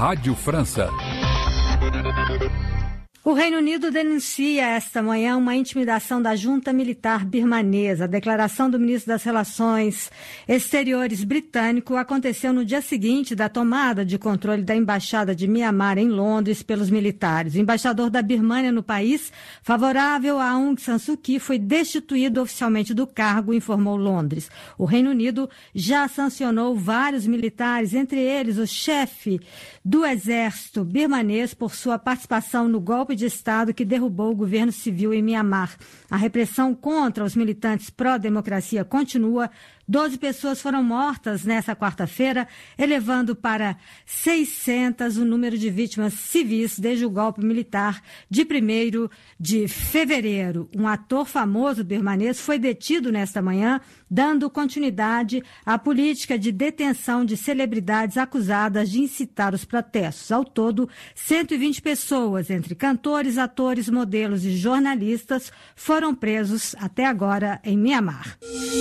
Rádio França. O Reino Unido denuncia esta manhã uma intimidação da junta militar birmanesa. A declaração do ministro das Relações Exteriores britânico aconteceu no dia seguinte da tomada de controle da embaixada de Mianmar em Londres pelos militares. O embaixador da Birmânia no país, favorável a Aung San Suu Kyi, foi destituído oficialmente do cargo, informou Londres. O Reino Unido já sancionou vários militares, entre eles o chefe do exército birmanês, por sua participação no golpe de Estado que derrubou o governo civil em Mianmar. A repressão contra os militantes pró-democracia continua. 12 pessoas foram mortas nesta quarta-feira, elevando para 600 o número de vítimas civis desde o golpe militar de 1º de fevereiro. Um ator famoso birmanês foi detido nesta manhã, dando continuidade à política de detenção de celebridades acusadas de incitar os protestos. Ao todo, 120 pessoas, entre cantores, atores, modelos e jornalistas, foram presos até agora em Mianmar.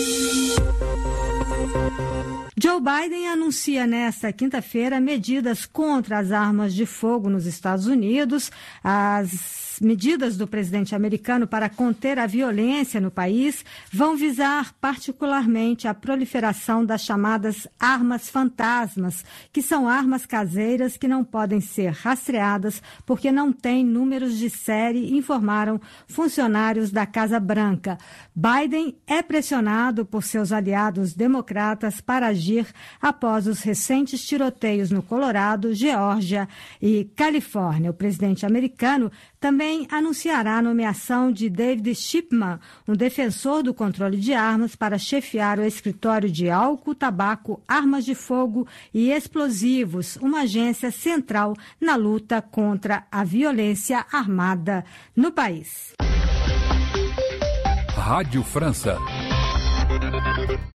Joe Biden anuncia nesta quinta-feira medidas contra as armas de fogo nos Estados Unidos. As medidas do presidente americano para conter a violência no país vão visar particularmente a proliferação das chamadas armas fantasmas, que são armas caseiras que não podem ser rastreadas porque não têm números de série, informaram funcionários da Casa Branca. Biden é pressionado por seus aliados democratas para agir após os recentes tiroteios no Colorado, Geórgia e Califórnia. O presidente americano também anunciará a nomeação de David Chipman, um defensor do controle de armas, para chefiar o escritório de álcool, tabaco, armas de fogo e explosivos, uma agência central na luta contra a violência armada no país. Rádio França.